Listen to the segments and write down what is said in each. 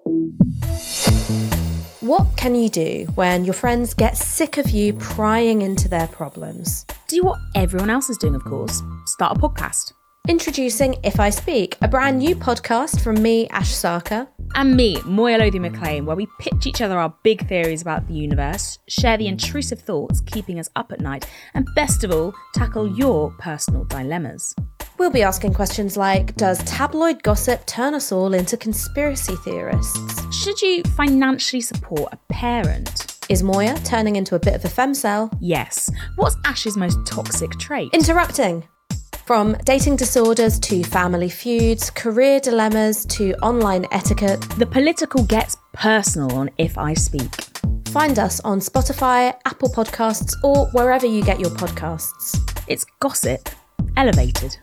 What can you do when your friends get sick of you prying into their problems? Do what everyone else is doing, of course. Start a podcast. Introducing If I Speak, a brand new podcast from me, Ash Sarkar. And me, Moya Lothian-McLean, where we pitch each other our big theories about the universe, share the intrusive thoughts keeping us up at night, and best of all, tackle your personal dilemmas. We'll be asking questions like, does tabloid gossip turn us all into conspiracy theorists? Should you financially support a parent? Is Moya turning into a bit of a femcel? Yes. What's Ash's most toxic trait? Interrupting. From dating disorders to family feuds, career dilemmas to online etiquette. The political gets personal on If I Speak. Find us on Spotify, Apple Podcasts, or wherever you get your podcasts. It's gossip elevated.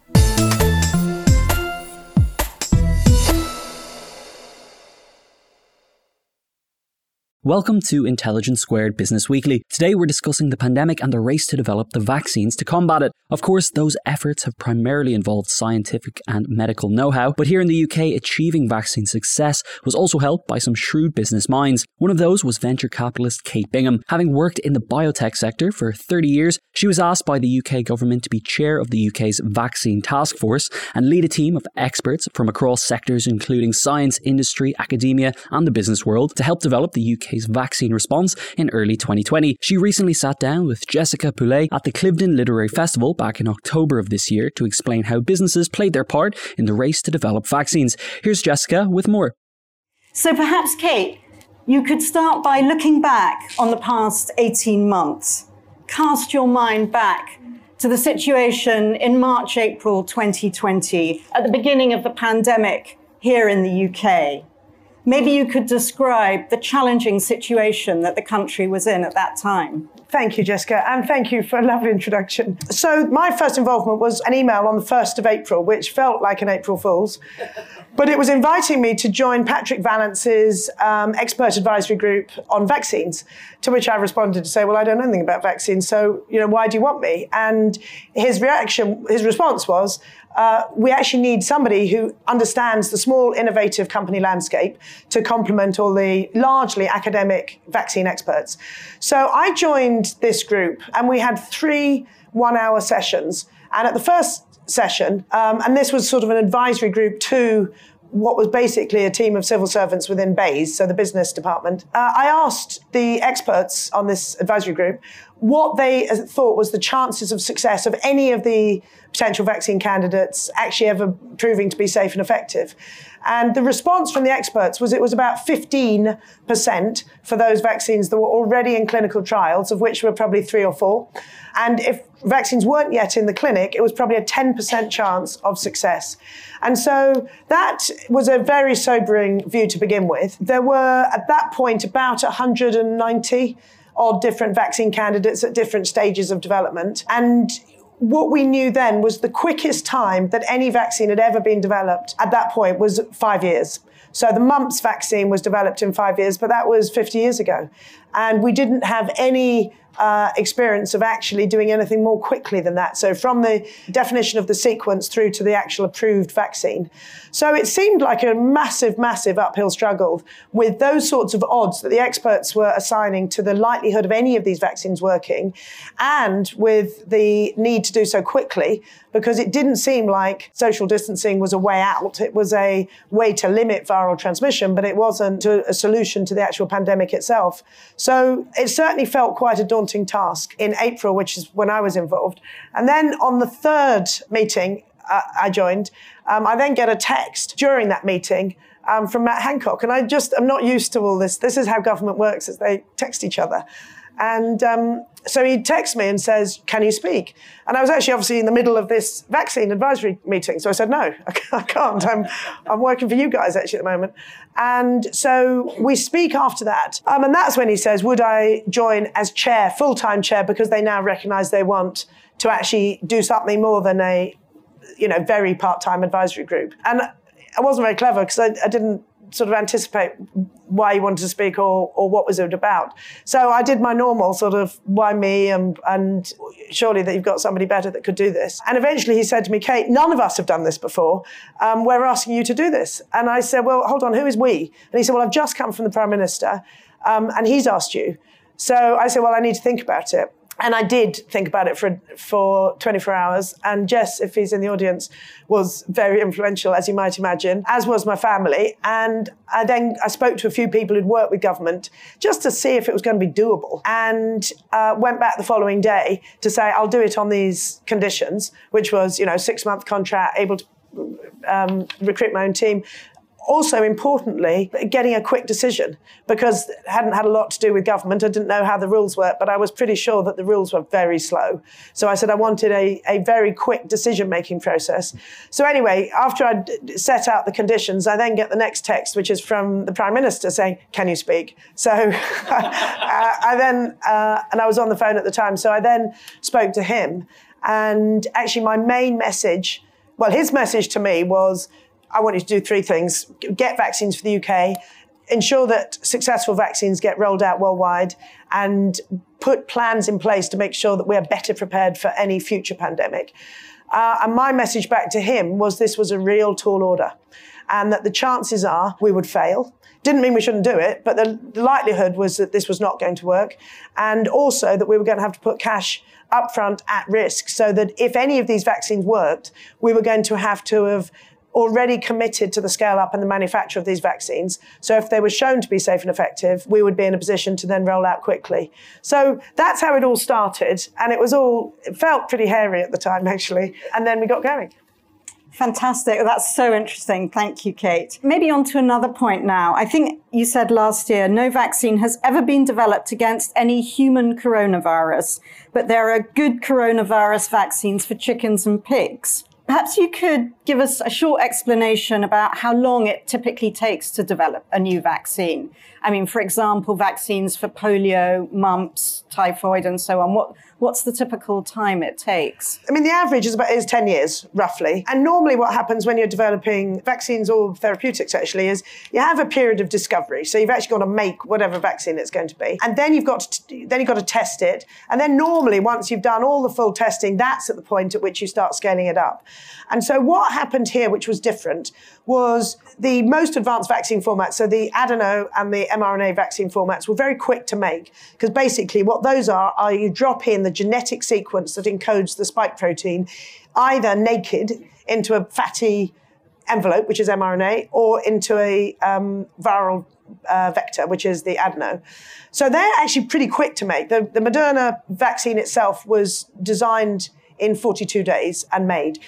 Welcome to Intelligence Squared Business Weekly. Today we're discussing the pandemic and the race to develop the vaccines to combat it. Of course, those efforts have primarily involved scientific and medical know-how, but here in the UK, achieving vaccine success was also helped by some shrewd business minds. One of those was venture capitalist Kate Bingham. Having worked in the biotech sector for 30 years, she was asked by the UK government to be chair of the UK's vaccine task force and lead a team of experts from across sectors including science, industry, academia and the business world to help develop the UK's vaccine response in early 2020. She recently sat down with Jessica Poulet at the Cliveden Literary Festival back in October of this year to explain how businesses played their part in the race to develop vaccines. Here's Jessica with more. So perhaps, Kate, you could start by looking back on the past 18 months. Cast your mind back to the situation in March, April 2020, at the beginning of the pandemic here in the UK. Maybe you could describe the challenging situation that the country was in at that time. Thank you, Jessica, and thank you for a lovely introduction. So my first involvement was an email on the 1st of April, which felt like an April Fool's, but it was inviting me to join Patrick Vallance's expert advisory group on vaccines, to which I responded to say, well, I don't know anything about vaccines, so, why do you want me? And his response was, we actually need somebody who understands the small, innovative company landscape to complement all the largely academic vaccine experts. So I joined this group and we had 3 one-hour sessions. And at the first session, and this was sort of an advisory group to what was basically a team of civil servants within BEIS, so the business department, I asked the experts on this advisory group what they thought was the chances of success of any of the potential vaccine candidates actually ever proving to be safe and effective. And the response from the experts was it was about 15% for those vaccines that were already in clinical trials, of which were probably 3 or 4. And if vaccines weren't yet in the clinic, it was probably a 10% chance of success. And so that was a very sobering view to begin with. There were, at that point, about 190 odd different vaccine candidates at different stages of development. And what we knew then was the quickest time that any vaccine had ever been developed at that point was 5 years. So the mumps vaccine was developed in 5 years, but that was 50 years ago. And we didn't have any experience of actually doing anything more quickly than that. So from the definition of the sequence through to the actual approved vaccine. So it seemed like a massive, massive uphill struggle with those sorts of odds that the experts were assigning to the likelihood of any of these vaccines working, and with the need to do so quickly, because it didn't seem like social distancing was a way out. It was a way to limit viral transmission, but it wasn't a solution to the actual pandemic itself. So it certainly felt quite a daunting task in April, which is when I was involved. And then on the 3rd meeting I joined, I then get a text during that meeting from Matt Hancock. And I'm not used to all this. This is how government works, is they text each other. And so he texts me and says, can you speak? And I was actually obviously in the middle of this vaccine advisory meeting. So I said, no, I can't. I'm working for you guys actually at the moment. And so we speak after that. And that's when he says, would I join as chair, full-time chair, because they now recognise they want to actually do something more than a very part-time advisory group. And I wasn't very clever because I didn't sort of anticipate why you wanted to speak or what was it about. So I did my normal sort of, why me, and surely that you've got somebody better that could do this. And eventually he said to me, Kate, none of us have done this before. We're asking you to do this. And I said, well, hold on, who is we? And he said, well, I've just come from the Prime Minister and he's asked you. So I said, well, I need to think about it. And I did think about it for 24 hours. And Jess, if he's in the audience, was very influential, as you might imagine, as was my family. And I spoke to a few people who'd worked with government just to see if it was going to be doable. And went back the following day to say, I'll do it on these conditions, which was, 6-month contract, able to recruit my own team. Also, importantly, getting a quick decision, because it hadn't had a lot to do with government. I didn't know how the rules worked, but I was pretty sure that the rules were very slow. So I said I wanted a very quick decision-making process. So anyway, after I'd set out the conditions, I then get the next text, which is from the Prime Minister saying, can you speak? So and I was on the phone at the time, so I then spoke to him. And actually my main message, his message to me was, I want you to do 3 things: get vaccines for the UK, ensure that successful vaccines get rolled out worldwide, and put plans in place to make sure that we're better prepared for any future pandemic. And my message back to him was this was a real tall order, and that the chances are we would fail. Didn't mean we shouldn't do it, but the likelihood was that this was not going to work, and also that we were going to have to put cash upfront at risk, so that if any of these vaccines worked, we were going to have already committed to the scale up and the manufacture of these vaccines. So if they were shown to be safe and effective, we would be in a position to then roll out quickly. So that's how it all started. And it felt pretty hairy at the time, actually. And then we got going. Fantastic. That's so interesting. Thank you, Kate. Maybe on to another point now. I think you said last year, no vaccine has ever been developed against any human coronavirus, but there are good coronavirus vaccines for chickens and pigs. Perhaps you could give us a short explanation about how long it typically takes to develop a new vaccine. I mean, for example, vaccines for polio, mumps, typhoid, and so on. What's the typical time it takes? I mean, the average is 10 years, roughly. And normally what happens when you're developing vaccines or therapeutics, actually, is you have a period of discovery. So you've actually got to make whatever vaccine it's going to be. And then you've got to test it. And then normally, once you've done all the full testing, that's at the point at which you start scaling it up. And so what happened here, which was different, was the most advanced vaccine formats, so the adeno and the mRNA vaccine formats, were very quick to make. Because basically what those are you drop in the genetic sequence that encodes the spike protein, either naked into a fatty envelope, which is mRNA, or into a viral vector, which is the adeno. So they're actually pretty quick to make. The Moderna vaccine itself was designed in 42 days and made.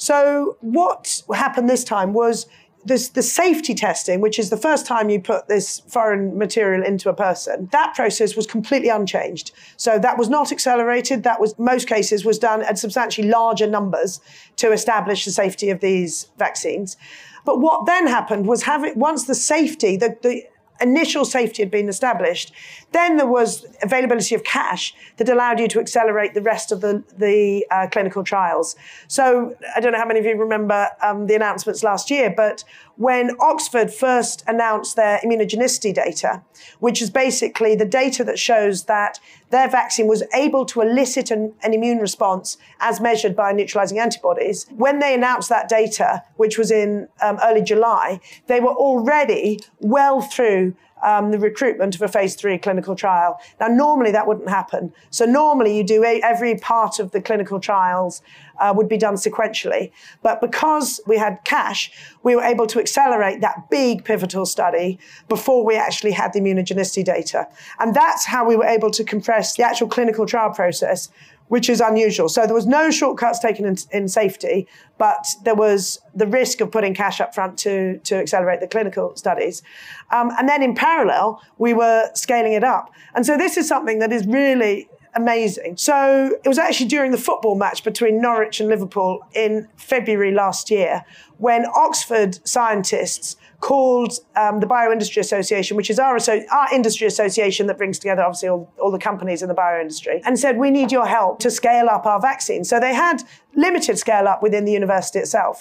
So what happened this time was the safety testing, which is the first time you put this foreign material into a person, that process was completely unchanged. So that was not accelerated. That was, most cases, was done at substantially larger numbers to establish the safety of these vaccines. But what then happened was once the safety, the initial safety had been established, then there was availability of cash that allowed you to accelerate the rest of the clinical trials. So I don't know how many of you remember the announcements last year, but when Oxford first announced their immunogenicity data, which is basically the data that shows that their vaccine was able to elicit an immune response as measured by neutralizing antibodies, when they announced that data, which was in early July, they were already well through the recruitment of a phase 3 clinical trial. Now, normally that wouldn't happen. So normally you do every part of the clinical trials would be done sequentially. But because we had cash, we were able to accelerate that big pivotal study before we actually had the immunogenicity data. And that's how we were able to compress the actual clinical trial process, which is unusual. So there was no shortcuts taken in safety, but there was the risk of putting cash up front to accelerate the clinical studies. And then in parallel, we were scaling it up. And so this is something that is really amazing. So it was actually during the football match between Norwich and Liverpool in February last year when Oxford scientists called the Bioindustry Association, which is our industry association that brings together obviously all the companies in the bioindustry, and said, we need your help to scale up our vaccine. So they had limited scale up within the university itself.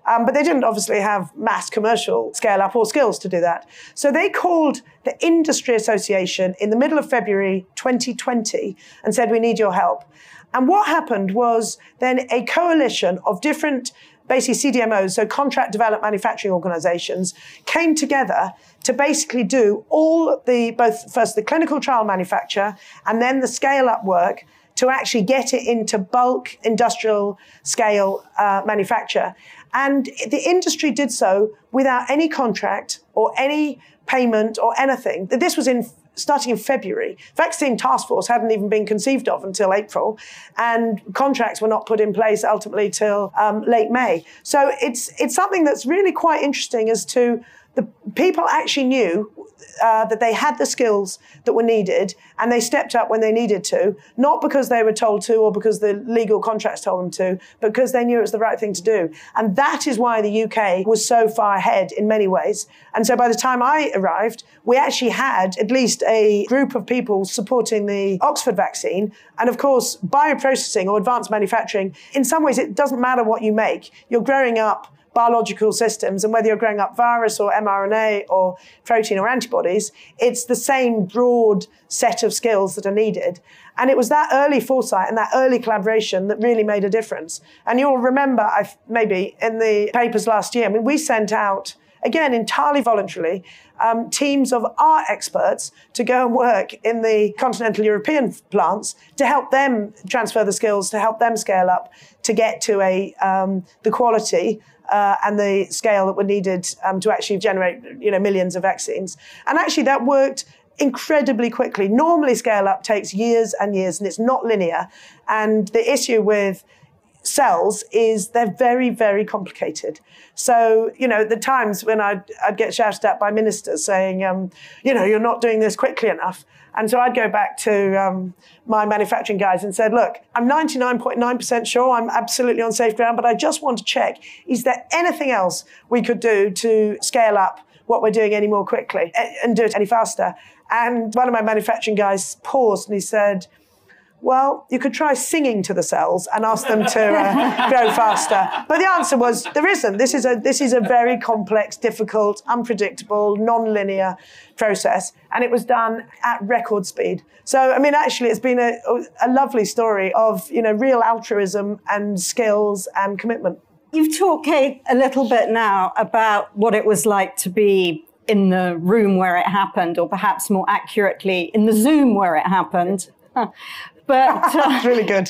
But they didn't obviously have mass commercial scale up or skills to do that. So they called the Industry Association in the middle of February 2020 and said, we need your help. And what happened was then a coalition of different basically CDMOs, so contract developed manufacturing organizations, came together to basically do both the clinical trial manufacture and then the scale up work to actually get it into bulk industrial scale manufacture. And the industry did so without any contract or any payment or anything. This was starting in February. Vaccine Task Force hadn't even been conceived of until April, and contracts were not put in place ultimately till late May. So it's something that's really quite interesting as to the people actually knew that they had the skills that were needed, and they stepped up when they needed to, not because they were told to or because the legal contracts told them to, but because they knew it was the right thing to do. And that is why the UK was so far ahead in many ways. And so by the time I arrived, we actually had at least a group of people supporting the Oxford vaccine. And of course, bioprocessing or advanced manufacturing, in some ways, it doesn't matter what you make. You're growing up biological systems, and whether you're growing up virus or mRNA or protein or antibodies, it's the same broad set of skills that are needed. And it was that early foresight and that early collaboration that really made a difference. And you'll remember, maybe in the papers last year, we sent out, again, entirely voluntarily, teams of our experts to go and work in the continental European plants to help them transfer the skills, to help them scale up, to get to the quality and the scale that were needed to actually generate, millions of vaccines. And actually that worked incredibly quickly. Normally scale up takes years and years, and it's not linear. And the issue with cells is they're very, very complicated. So, the times when I'd get shouted at by ministers saying, you're not doing this quickly enough. And so I'd go back to my manufacturing guys and said, look, I'm 99.9% sure I'm absolutely on safe ground, but I just want to check, is there anything else we could do to scale up what we're doing any more quickly and do it any faster? And one of my manufacturing guys paused and he said, well, you could try singing to the cells and ask them to grow faster. But the answer was, there isn't. This is a very complex, difficult, unpredictable, non-linear process. And it was done at record speed. So, actually, it's been a lovely story of, real altruism and skills and commitment. You've talked, Kate, a little bit now about what it was like to be in the room where it happened, or perhaps more accurately, in the Zoom where it happened. But that's really good.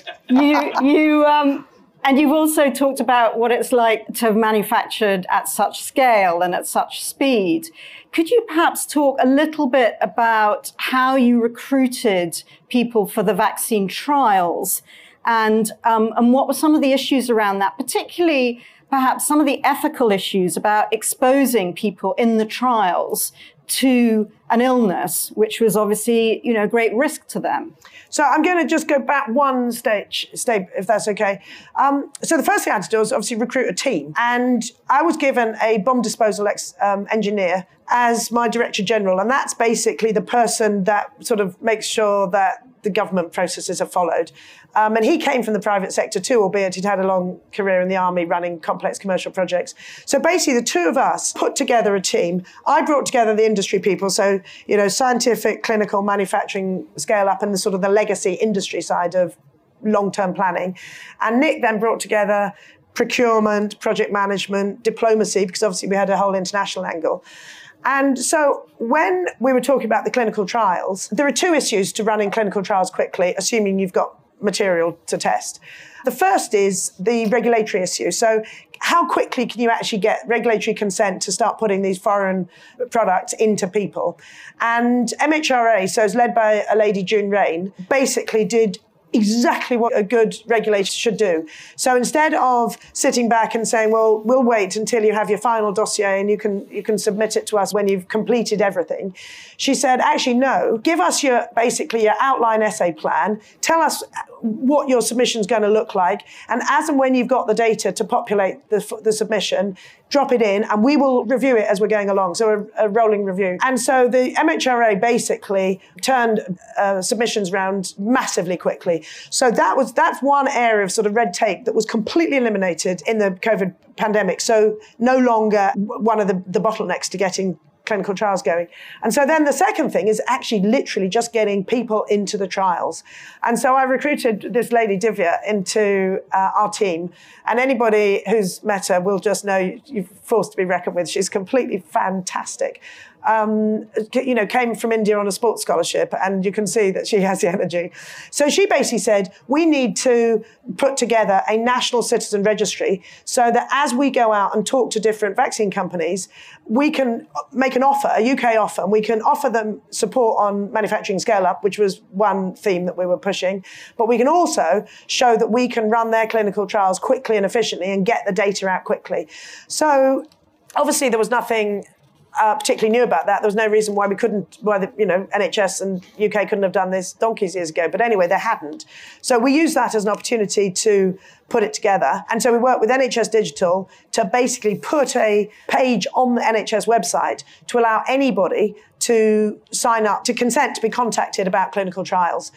And you've also talked about what it's like to have manufactured at such scale and at such speed. Could you perhaps talk a little bit about how you recruited people for the vaccine trials, and what were some of the issues around that, particularly perhaps some of the ethical issues about exposing people in the trials to an illness, which was obviously, a great risk to them? So I'm going to just go back one step, if that's okay. So the first thing I had to do was obviously recruit a team. And I was given a bomb disposal engineer as my director general. And that's basically the person that sort of makes sure that the government processes are followed. And he came from the private sector too, albeit he'd had a long career in the army running complex commercial projects. So basically the two of us put together a team. I brought together the industry people, so, scientific, clinical, manufacturing, scale up, and the sort of the legacy industry side of long-term planning. And Nick then brought together procurement, project management, diplomacy, because obviously we had a whole international angle. And so when we were talking about the clinical trials, there are two issues to running clinical trials quickly, assuming you've got material to test. The first is the regulatory issue. So how quickly can you actually get regulatory consent to start putting these foreign products into people? And MHRA, so it's led by a lady, June Rain, basically did exactly what a good regulator should do. So instead of sitting back and saying, well, we'll wait until you have your final dossier and you can submit it to us when you've completed everything, she said, actually, no, give us your outline essay plan. Tell us what your submission's going to look like. And as and when you've got the data to populate the submission, drop it in and we will review it as we're going along. So a rolling review. And so the MHRA basically turned submissions around massively quickly. So that's one area of sort of red tape that was completely eliminated in the COVID pandemic. So no longer one of the bottlenecks to getting clinical trials going. And so then the second thing is actually literally just getting people into the trials. And so I recruited this lady, Divya, into our team. And anybody who's met her will just know you're forced to be reckoned with. She's completely fantastic. Came from India on a sports scholarship, and you can see that she has the energy. So she basically said, we need to put together a national citizen registry so that as we go out and talk to different vaccine companies, we can make an offer, a UK offer, and we can offer them support on manufacturing scale up, which was one theme that we were pushing. But we can also show that we can run their clinical trials quickly and efficiently and get the data out quickly. So obviously there was nothing particularly new about that. There was no reason why NHS and UK couldn't have done this donkeys years ago. But anyway, they hadn't. So we used that as an opportunity to put it together. And so we worked with NHS Digital to basically put a page on the NHS website to allow anybody to sign up, to consent to be contacted about clinical trials.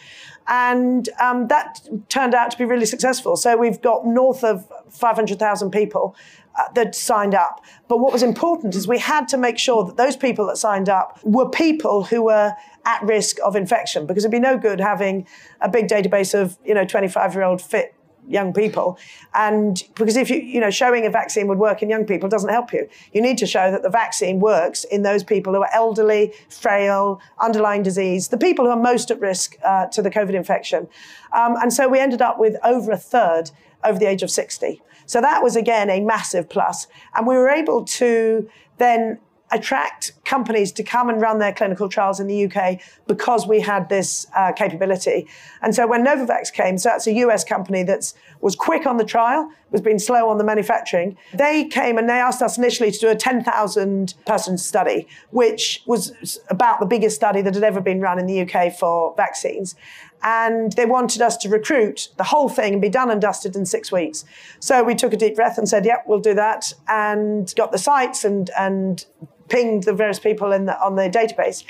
And that turned out to be really successful. So we've got north of 500,000 people that signed up. But what was important is we had to make sure that those people that signed up were people who were at risk of infection, because it'd be no good having a big database of 25-year-old fit young people. And because if showing a vaccine would work in young people doesn't help you. You need to show that the vaccine works in those people who are elderly, frail, underlying disease, the people who are most at risk to the COVID infection. And so we ended up with over a third over the age of 60. So that was, again, a massive plus. And we were able to then attract companies to come and run their clinical trials in the UK because we had this capability. And so when Novavax came, so that's a US company that was quick on the trial, was being slow on the manufacturing, they came and they asked us initially to do a 10,000 person study, which was about the biggest study that had ever been run in the UK for vaccines. And they wanted us to recruit the whole thing and be done and dusted in 6 weeks. So we took a deep breath and said, yep, we'll do that, and got the sites and pinged the various people on the database.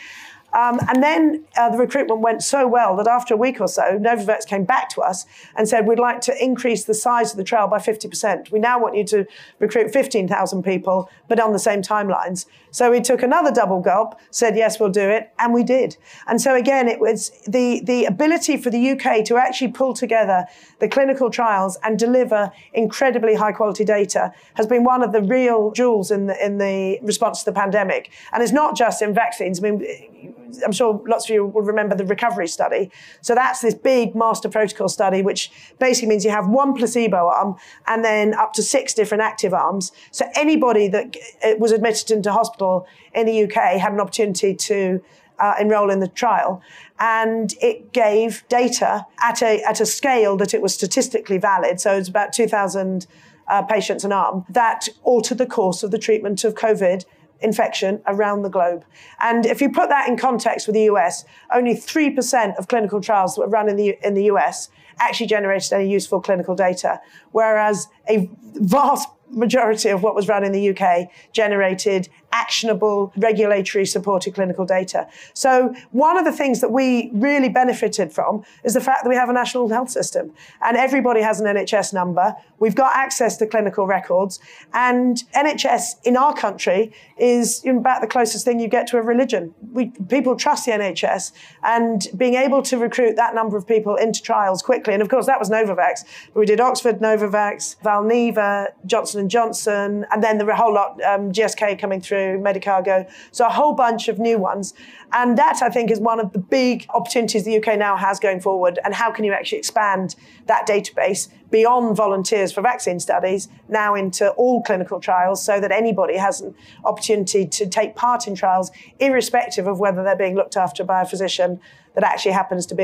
And then the recruitment went so well that after a week or so, Novavax came back to us and said, we'd like to increase the size of the trial by 50%. We now want you to recruit 15,000 people, but on the same timelines. So we took another double gulp, said, yes, we'll do it, and we did. And so again, it was the ability for the UK to actually pull together the clinical trials and deliver incredibly high quality data has been one of the real jewels in the response to the pandemic. And it's not just in vaccines. I mean, I'm sure lots of you will remember the recovery study. So that's this big master protocol study, which basically means you have one placebo arm and then up to 6 different active arms. So anybody that was admitted into hospital in the UK had an opportunity to enroll in the trial. And it gave data at a scale that it was statistically valid. So it's about 2,000 patients an arm that altered the course of the treatment of COVID infection around the globe. And if you put that in context with the US, only 3% of clinical trials that were run in the US actually generated any useful clinical data, whereas a vast majority of what was run in the UK generated actionable, regulatory supported clinical data. So one of the things that we really benefited from is the fact that we have a national health system and everybody has an NHS number. We've got access to clinical records, and NHS in our country is about the closest thing you get to a religion. People trust the NHS, and being able to recruit that number of people into trials quickly, and of course that was Novavax, but we did Oxford Novavax, Valneva, Johnson & Johnson, and then the whole lot, GSK coming through, Medicago, so a whole bunch of new ones. And that, I think, is one of the big opportunities the UK now has going forward. And how can you actually expand that database beyond volunteers for vaccine studies now into all clinical trials, so that anybody has an opportunity to take part in trials, irrespective of whether they're being looked after by a physician that actually happens to be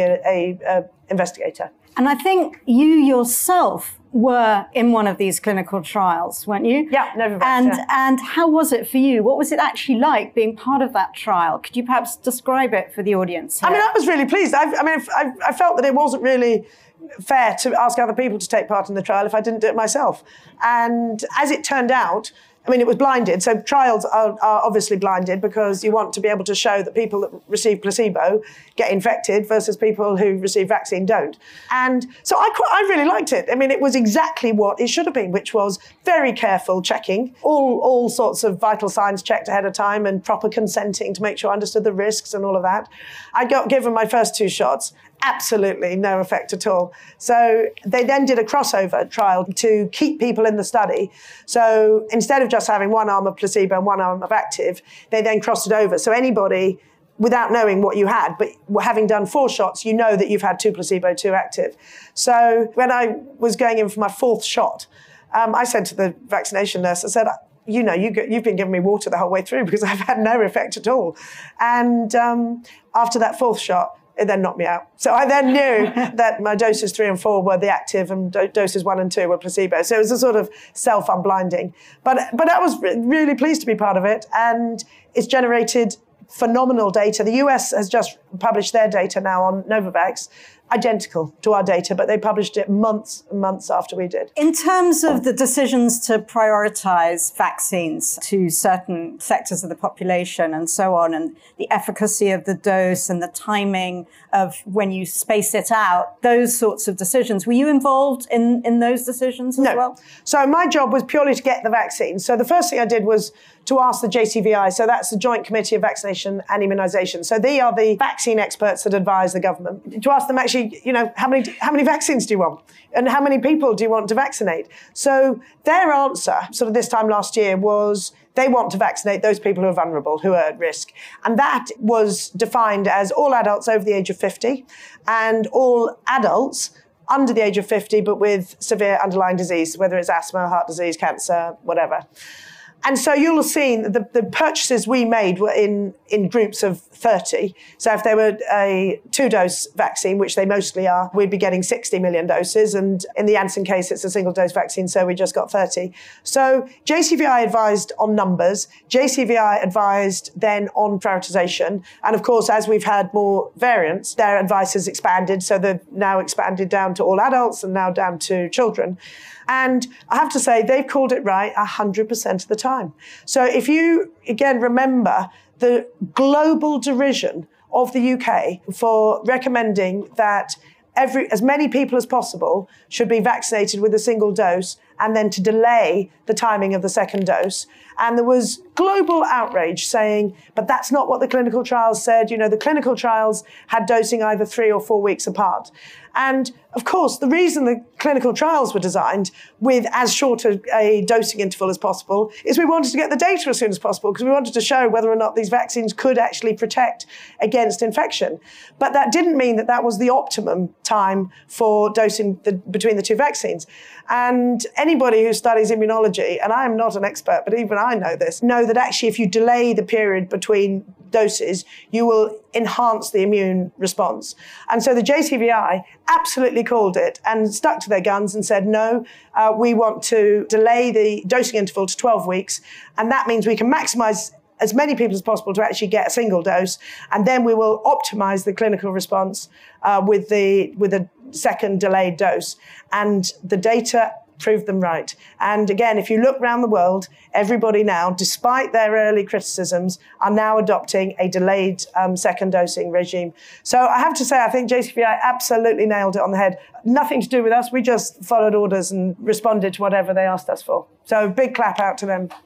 a investigator. And I think you yourself were in one of these clinical trials, weren't you? Yeah, Novavax. And how was it for you? What was it actually like being part of that trial? Could you perhaps describe it for the audience here? I mean, I was really pleased. I felt that it wasn't really fair to ask other people to take part in the trial if I didn't do it myself. And as it turned out, I mean, it was blinded. So trials are obviously blinded because you want to be able to show that people that receive placebo get infected versus people who receive vaccine don't. And so I really liked it. I mean, it was exactly what it should have been, which was very careful checking, all sorts of vital signs checked ahead of time and proper consenting to make sure I understood the risks and all of that. I got given my first 2 shots. Absolutely no effect at all. So they then did a crossover trial to keep people in the study. So instead of just having one arm of placebo and one arm of active, they then crossed it over. So anybody, without knowing what you had, but having done 4 shots, you know that you've had 2 placebo, 2 active. So when I was going in for my 4th shot, I said to the vaccination nurse, I said, you know, you've been giving me water the whole way through because I've had no effect at all. And after that 4th shot, it then knocked me out. So I then knew that my doses 3 and 4 were the active and doses 1 and 2 were placebo. So it was a sort of self-unblinding. But I was really pleased to be part of it. And it's generated phenomenal data. The US has just published their data now on Novavax, identical to our data, but they published it months and months after we did. In terms of the decisions to prioritize vaccines to certain sectors of the population and so on, and the efficacy of the dose and the timing of when you space it out, those sorts of decisions, were you involved in those decisions as well? So my job was purely to get the vaccine. So the first thing I did was to ask the JCVI, so that's the Joint Committee of Vaccination and Immunisation. So they are the vaccine experts that advise the government, to ask them actually, you know, how many vaccines do you want? And how many people do you want to vaccinate? So their answer, sort of this time last year, was they want to vaccinate those people who are vulnerable, who are at risk. And that was defined as all adults over the age of 50 and all adults under the age of 50, but with severe underlying disease, whether it's asthma, heart disease, cancer, whatever. And so you'll have seen the purchases we made were in groups of 30. So if they were a 2-dose vaccine, which they mostly are, we'd be getting 60 million doses. And in the Janssen case, it's a single-dose vaccine, so we just got 30. So JCVI advised on numbers. JCVI advised then on prioritization. And of course, as we've had more variants, their advice has expanded. So they've now expanded down to all adults and now down to children. And I have to say, they've called it right 100% of the time. So if you, again, remember the global derision of the UK for recommending that as many people as possible should be vaccinated with a single dose and then to delay the timing of the second dose. And there was global outrage saying, but that's not what the clinical trials said. You know, the clinical trials had dosing either 3 or 4 weeks apart. And of course, the reason the clinical trials were designed with as short a dosing interval as possible is we wanted to get the data as soon as possible because we wanted to show whether or not these vaccines could actually protect against infection. But that didn't mean that was the optimum time for dosing between the 2 vaccines. And anybody who studies immunology, and I am not an expert, but even I know this, know that actually if you delay the period between doses, you will enhance the immune response. And so the JCVI absolutely called it and stuck to their guns and said, no, we want to delay the dosing interval to 12 weeks. And that means we can maximize as many people as possible to actually get a single dose. And then we will optimize the clinical response with a second delayed dose. And the data proved them right. And again, if you look around the world, everybody now, despite their early criticisms, are now adopting a delayed second dosing regime. So I have to say, I think JCVI absolutely nailed it on the head. Nothing to do with us. We just followed orders and responded to whatever they asked us for. So big clap out to them.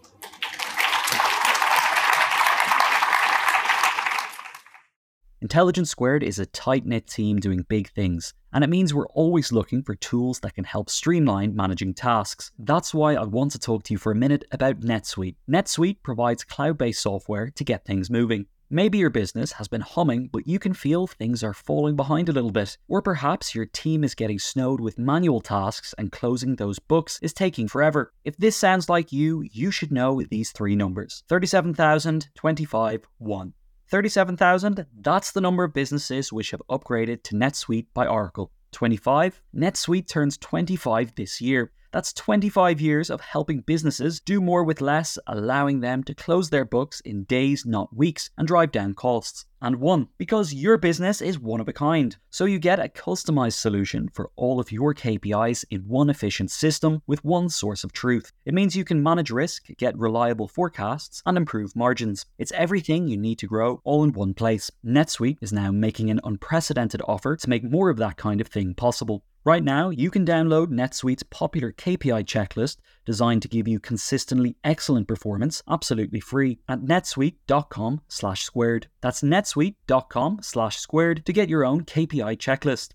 Intelligence Squared is a tight-knit team doing big things, and it means we're always looking for tools that can help streamline managing tasks. That's why I want to talk to you for a minute about NetSuite. NetSuite provides cloud-based software to get things moving. Maybe your business has been humming, but you can feel things are falling behind a little bit. Or perhaps your team is getting snowed with manual tasks and closing those books is taking forever. If this sounds like you should know these 3 numbers. 37,000, 25, 1. 37,000, that's the number of businesses which have upgraded to NetSuite by Oracle. 25, NetSuite turns 25 this year. That's 25 years of helping businesses do more with less, allowing them to close their books in days, not weeks, and drive down costs. And one, because your business is one of a kind. So you get a customized solution for all of your KPIs in one efficient system with one source of truth. It means you can manage risk, get reliable forecasts, and improve margins. It's everything you need to grow all in one place. NetSuite is now making an unprecedented offer to make more of that kind of thing possible. Right now, you can download NetSuite's popular KPI checklist designed to give you consistently excellent performance absolutely free at netsuite.com/squared. That's netsuite.com/squared to get your own KPI checklist.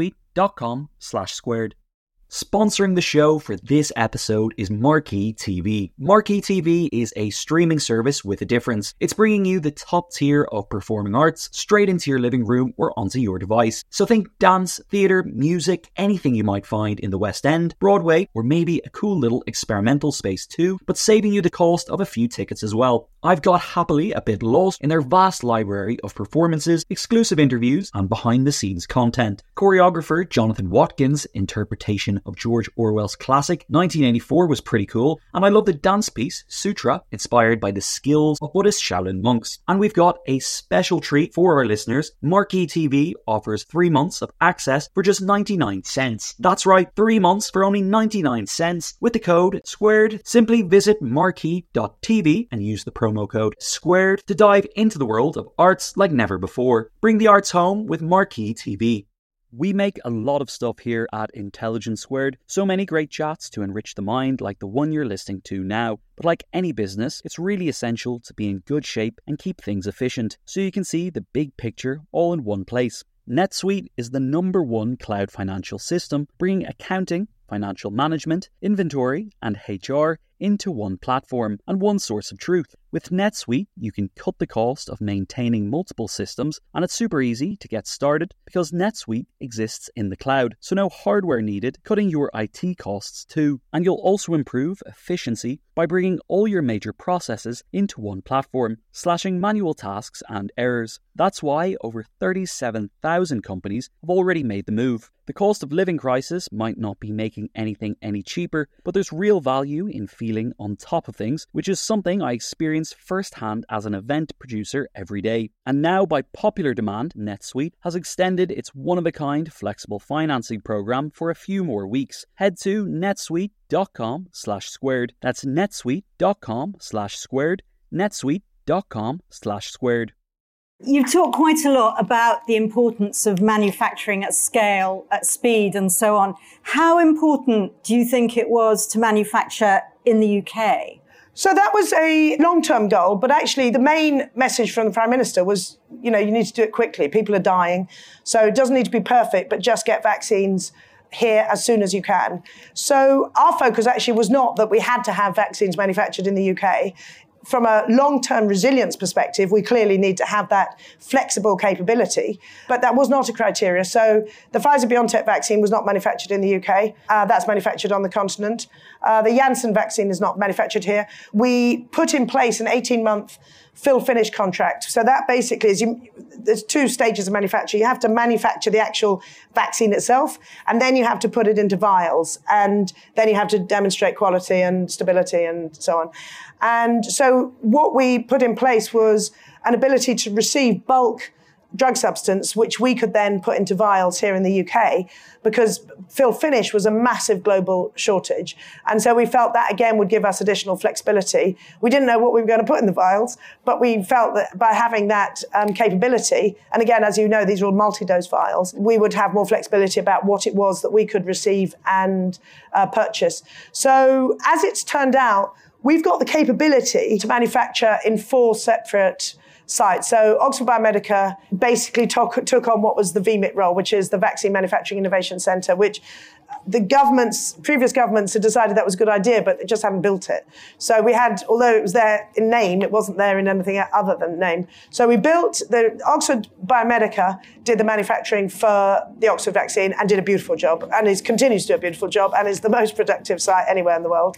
netsuite.com/squared. Sponsoring the show for this episode is Marquee TV. Marquee TV is a streaming service with a difference. It's bringing you the top tier of performing arts straight into your living room or onto your device. So think dance, theatre, music, anything you might find in the West End, Broadway, or maybe a cool little experimental space too, but saving you the cost of a few tickets as well. I've got happily a bit lost in their vast library of performances, exclusive interviews, and behind-the-scenes content. Choreographer Jonathan Watkins' interpretation of George Orwell's classic 1984 was pretty cool, and I love the dance piece Sutra, inspired by the skills of Buddhist Shaolin monks. And we've got a special treat for our listeners. Marquee TV offers 3 months of access for just 99 cents. That's right, 3 months for only 99 cents. With the code SQUARED, simply visit marquee.tv and use the promo code SQUARED to dive into the world of arts like never before. Bring the arts home with Marquee TV. We make a lot of stuff here at Intelligence Squared, so many great chats to enrich the mind like the one you're listening to now. But like any business, it's really essential to be in good shape and keep things efficient, so you can see the big picture all in one place. NetSuite is the #1 cloud financial system, bringing accounting, financial management, inventory, and HR into one platform and one source of truth. With NetSuite, you can cut the cost of maintaining multiple systems, and it's super easy to get started because NetSuite exists in the cloud, so no hardware needed, cutting your IT costs too. And you'll also improve efficiency by bringing all your major processes into one platform, slashing manual tasks and errors. That's why over 37,000 companies have already made the move. The cost of living crisis might not be making anything any cheaper, but there's real value in feeling on top of things, which is something I experience firsthand as an event producer every day. And now, by popular demand, NetSuite has extended its one-of-a-kind flexible financing program for a few more weeks. Head to netsuite.com/squared. That's netsuite.com/squared. netsuite.com/squared. You've talked quite a lot about the importance of manufacturing at scale, at speed, and so on. How important do you think it was to manufacture in the UK? So that was a long-term goal, but actually the main message from the Prime Minister was, you need to do it quickly. People are dying. So it doesn't need to be perfect, but just get vaccines here as soon as you can. So our focus actually was not that we had to have vaccines manufactured in the UK. From a long-term resilience perspective, we clearly need to have that flexible capability, but that was not a criteria. So the Pfizer-BioNTech vaccine was not manufactured in the UK. That's manufactured on the continent. The Janssen vaccine is not manufactured here. We put in place an 18-month fill-finish contract. So that basically is, there's 2 stages of manufacture. You have to manufacture the actual vaccine itself, and then you have to put it into vials, and then you have to demonstrate quality and stability and so on. And so what we put in place was an ability to receive bulk drug substance, which we could then put into vials here in the UK, because fill finish was a massive global shortage. And so we felt that, again, would give us additional flexibility. We didn't know what we were going to put in the vials, but we felt that by having that capability, and again, as you know, these are all multi-dose vials, we would have more flexibility about what it was that we could receive and purchase. So as it's turned out, we've got the capability to manufacture in 4 separate sites. So Oxford Biomedica basically took on what was the VMIT role, which is the Vaccine Manufacturing Innovation Centre, which the previous governments had decided that was a good idea, but they just hadn't built it. So we had, although it was there in name, it wasn't there in anything other than name. So we built, the Oxford Biomedica did the manufacturing for the Oxford vaccine and did a beautiful job, and continues to do a beautiful job, and is the most productive site anywhere in the world.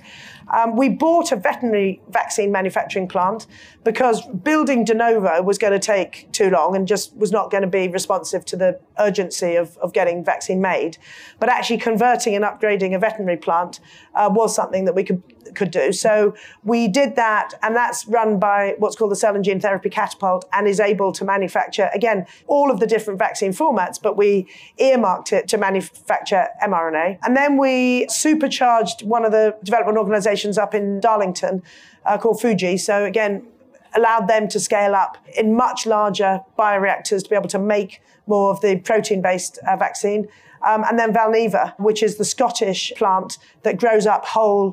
We bought a veterinary vaccine manufacturing plant because building de novo was going to take too long and just was not going to be responsive to the urgency of getting vaccine made. But actually converting and upgrading a veterinary plant was something that we could do. So we did that, and that's run by what's called the Cell and Gene Therapy Catapult, and is able to manufacture, again, all of the different vaccine formats, but we earmarked it to manufacture mRNA. And then we supercharged one of the development organizations up in Darlington called Fuji. So again, allowed them to scale up in much larger bioreactors to be able to make more of the protein-based vaccine. And then Valneva, which is the Scottish plant that grows up whole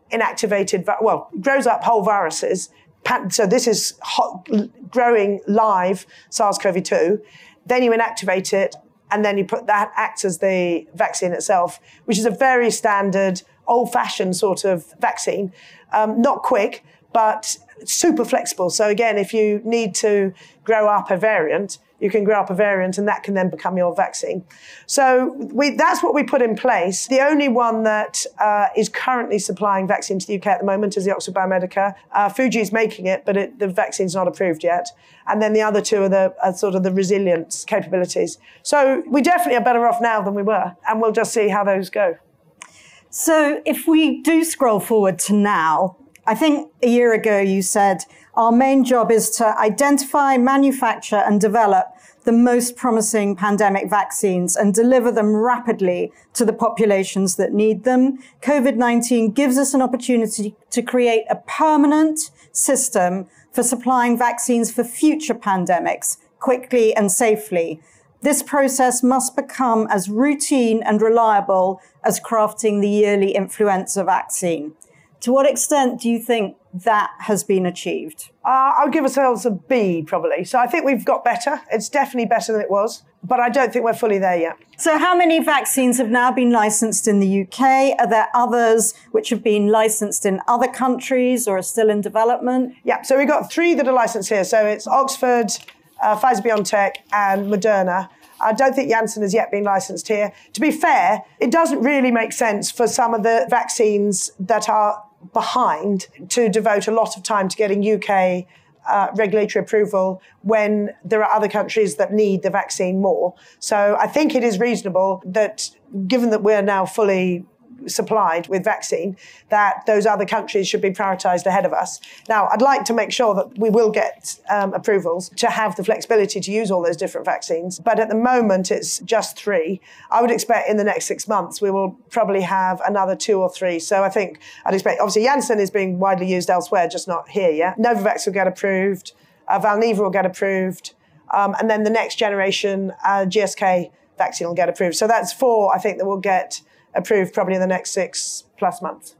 grows up whole viruses. So this is growing live SARS-CoV-2. Then you inactivate it, and then you put that acts as the vaccine itself, which is a very standard, old-fashioned sort of vaccine. Not quick, but super flexible. So again, if you need to grow up a variant, you can grow up a variant, and that can then become your vaccine. So that's what we put in place. The only one that is currently supplying vaccine to the UK at the moment is the Oxford Biomedica. Fuji is making it, but the vaccine's not approved yet. And then the other two are sort of the resilience capabilities. So we definitely are better off now than we were, and we'll just see how those go. So if we do scroll forward to now, I think a year ago you said, our main job is to identify, manufacture, and develop the most promising pandemic vaccines and deliver them rapidly to the populations that need them. COVID-19 gives us an opportunity to create a permanent system for supplying vaccines for future pandemics quickly and safely. This process must become as routine and reliable as crafting the yearly influenza vaccine. To what extent do you think that has been achieved? I would give ourselves a B, probably. So I think we've got better. It's definitely better than it was, but I don't think we're fully there yet. So how many vaccines have now been licensed in the UK? Are there others which have been licensed in other countries or are still in development? Yeah, so we've got 3 that are licensed here. So it's Oxford, Pfizer-BioNTech, and Moderna. I don't think Janssen has yet been licensed here. To be fair, it doesn't really make sense for some of the vaccines that are behind to devote a lot of time to getting UK regulatory approval when there are other countries that need the vaccine more. So I think it is reasonable that, given that we're now fully supplied with vaccine, that those other countries should be prioritised ahead of us. Now, I'd like to make sure that we will get approvals to have the flexibility to use all those different vaccines. But at the moment, it's just 3. I would expect in the next 6 months, we will probably have another 2 or 3. So I think I'd expect, obviously, Janssen is being widely used elsewhere, just not here yet. Novavax will get approved. Valneva will get approved. And then the next generation GSK vaccine will get approved. So that's 4, I think, that will get approved probably in the next 6+ months.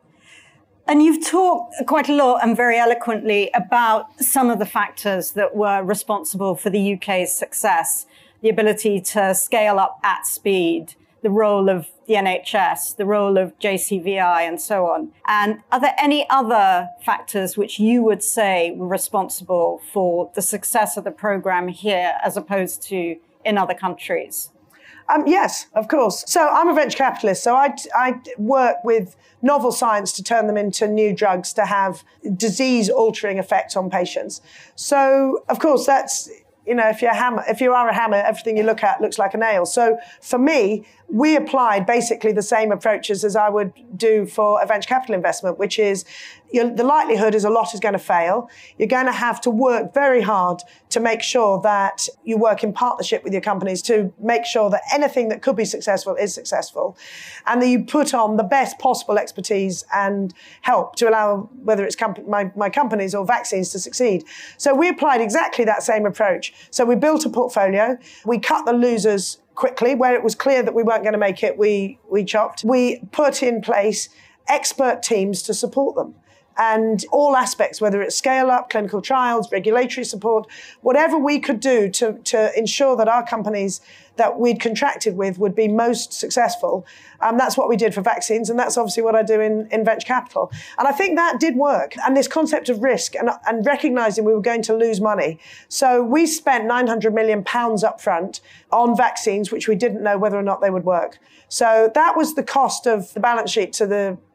And you've talked quite a lot and very eloquently about some of the factors that were responsible for the UK's success, the ability to scale up at speed, the role of the NHS, the role of JCVI, and so on. And are there any other factors which you would say were responsible for the success of the programme here as opposed to in other countries? Yes, of course. So I'm a venture capitalist, so I work with novel science to turn them into new drugs to have disease-altering effects on patients. So, of course, that's, if you are a hammer, everything you look at looks like a nail. So for me, we applied basically the same approaches as I would do for a venture capital investment, which is the likelihood is a lot is going to fail. You're going to have to work very hard to make sure that you work in partnership with your companies to make sure that anything that could be successful is successful, and that you put on the best possible expertise and help to allow whether it's my companies or vaccines to succeed. So we applied exactly that same approach. So we built a portfolio. We cut the losers quickly. Where it was clear that we weren't going to make it, we chopped. We put in place expert teams to support them. And all aspects, whether it's scale up, clinical trials, regulatory support, whatever we could do to ensure that our companies that we'd contracted with would be most successful. That's what we did for vaccines, and that's obviously what I do in venture capital. And I think that did work. And this concept of risk and recognizing we were going to lose money. So we spent £900 million up front on vaccines, which we didn't know whether or not they would work. So that was the cost of the balance sheet to the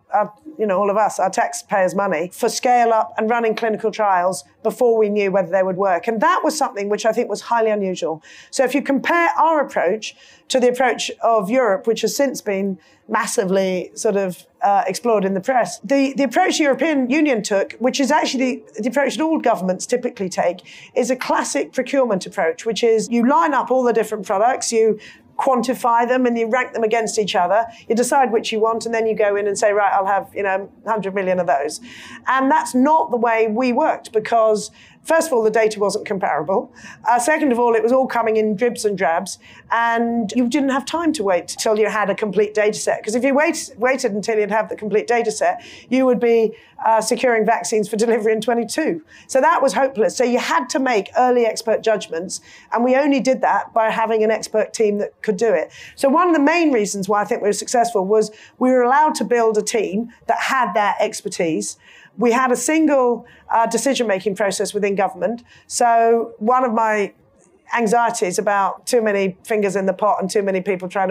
all of us, our taxpayers' money, for scale up and running clinical trials before we knew whether they would work. And that was something which I think was highly unusual. So if you compare our approach to the approach of Europe, which has since been massively sort of explored in the press, the approach the European Union took, which is actually the approach that all governments typically take, is a classic procurement approach, which is you line up all the different products, you quantify them and you rank them against each other. You decide which you want, and then you go in and say, right, I'll have 100 million of those. And that's not the way we worked, because first of all, the data wasn't comparable. Second of all, it was all coming in dribs and drabs, and you didn't have time to wait till you had a complete data set. Because if you waited until you'd have the complete data set, you would be securing vaccines for delivery in 22. So that was hopeless. So you had to make early expert judgments, and we only did that by having an expert team that could do it. So one of the main reasons why I think we were successful was we were allowed to build a team that had that expertise. We had a single decision-making process within government. So one of my anxieties about too many fingers in the pot and too many people trying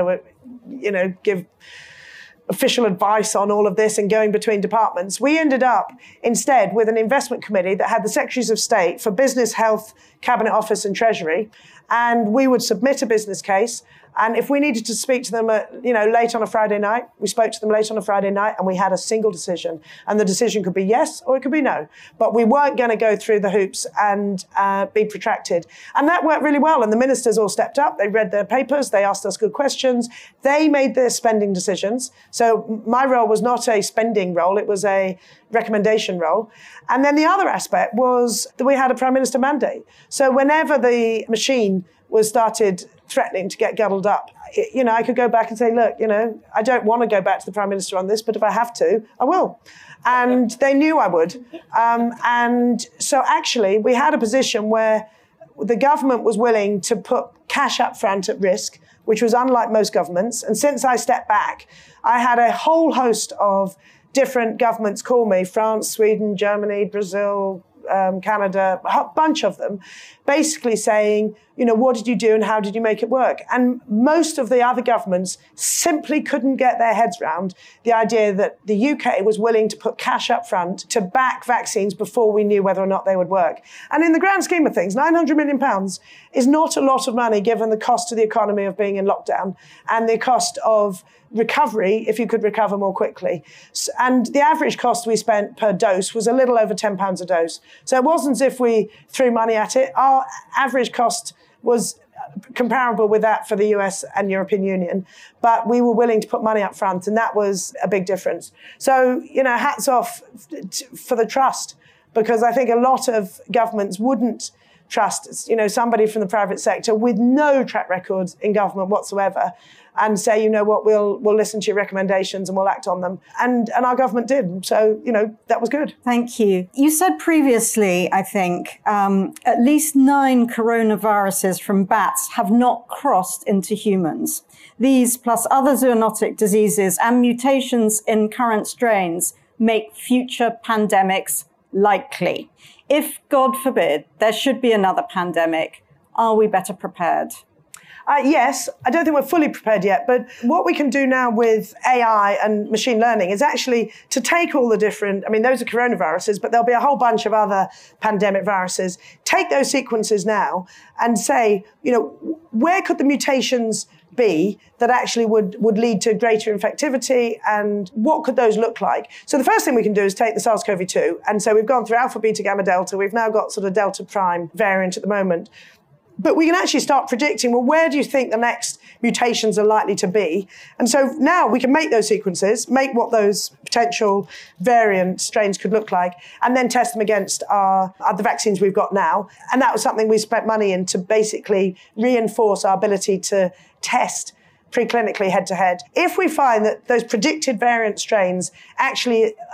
to, give official advice on all of this and going between departments, we ended up instead with an investment committee that had the Secretaries of State for Business, Health, Cabinet Office and Treasury. And we would submit a business case. And if we needed to speak to them late on a Friday night, we spoke to them late on a Friday night, and we had a single decision. And the decision could be yes or it could be no. But we weren't going to go through the hoops and be protracted. And that worked really well. And the ministers all stepped up. They read their papers. They asked us good questions. They made their spending decisions. So my role was not a spending role. It was a recommendation role. And then the other aspect was that we had a Prime Minister mandate. So whenever the machine was started threatening to get guddled up, I could go back and say, look, I don't want to go back to the Prime Minister on this, but if I have to, I will. And they knew I would. And so actually we had a position where the government was willing to put cash up front at risk, which was unlike most governments. And since I stepped back, I had a whole host of different governments call me, France, Sweden, Germany, Brazil, Canada, a bunch of them, basically saying, what did you do and how did you make it work? And most of the other governments simply couldn't get their heads around the idea that the UK was willing to put cash up front to back vaccines before we knew whether or not they would work. And in the grand scheme of things, £900 million is not a lot of money given the cost to the economy of being in lockdown and the cost of recovery if you could recover more quickly. And the average cost we spent per dose was a little over £10 a dose. So it wasn't as if we threw money at it. Our average cost was comparable with that for the US and European Union, but we were willing to put money up front, and that was a big difference. So, hats off for the trust, because I think a lot of governments wouldn't trust, somebody from the private sector with no track record in government whatsoever, and say, we'll listen to your recommendations and we'll act on them. And our government did. So, that was good. Thank you. You said previously, I think, at least 9 coronaviruses from bats have not crossed into humans. These, plus other zoonotic diseases and mutations in current strains, make future pandemics likely. If, God forbid, there should be another pandemic, are we better prepared? Yes, I don't think we're fully prepared yet, but what we can do now with AI and machine learning is actually to take all the different, those are coronaviruses, but there'll be a whole bunch of other pandemic viruses, take those sequences now and say, where could the mutations be that actually would lead to greater infectivity, and what could those look like? So the first thing we can do is take the SARS-CoV-2, and so we've gone through alpha, beta, gamma, delta, we've now got sort of delta prime variant at the moment. But we can actually start predicting, where do you think the next mutations are likely to be? And so now we can make those sequences, make what those potential variant strains could look like, and then test them against the vaccines we've got now. And that was something we spent money in to basically reinforce our ability to test preclinically head-to-head. If we find that those predicted variant strains actually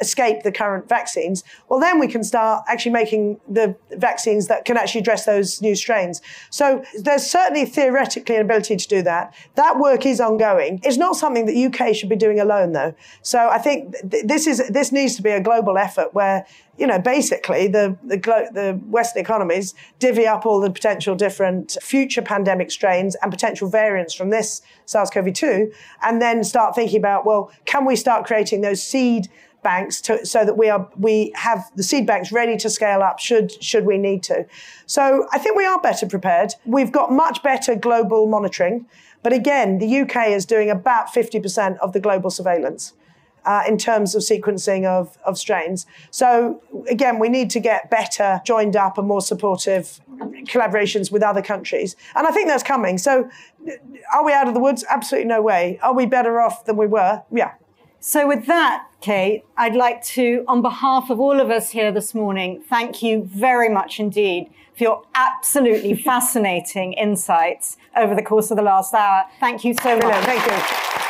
escape the current vaccines, well, then we can start actually making the vaccines that can actually address those new strains. So there's certainly theoretically an ability to do that. That work is ongoing. It's not something that UK should be doing alone, though. So I think this needs to be a global effort where, basically the Western economies divvy up all the potential different future pandemic strains and potential variants from this SARS-CoV-2, and then start thinking about, well, can we start creating those seed banks so that we have the seed banks ready to scale up should we need to. So I think we are better prepared. We've got much better global monitoring, but again, the UK is doing about 50% of the global surveillance in terms of sequencing of strains. So again, we need to get better joined up and more supportive collaborations with other countries. And I think that's coming. So are we out of the woods? Absolutely no way. Are we better off than we were? Yeah. So with that, Kate, I'd like to, on behalf of all of us here this morning, thank you very much indeed for your absolutely fascinating insights over the course of the last hour. Thank you so much. Thank you.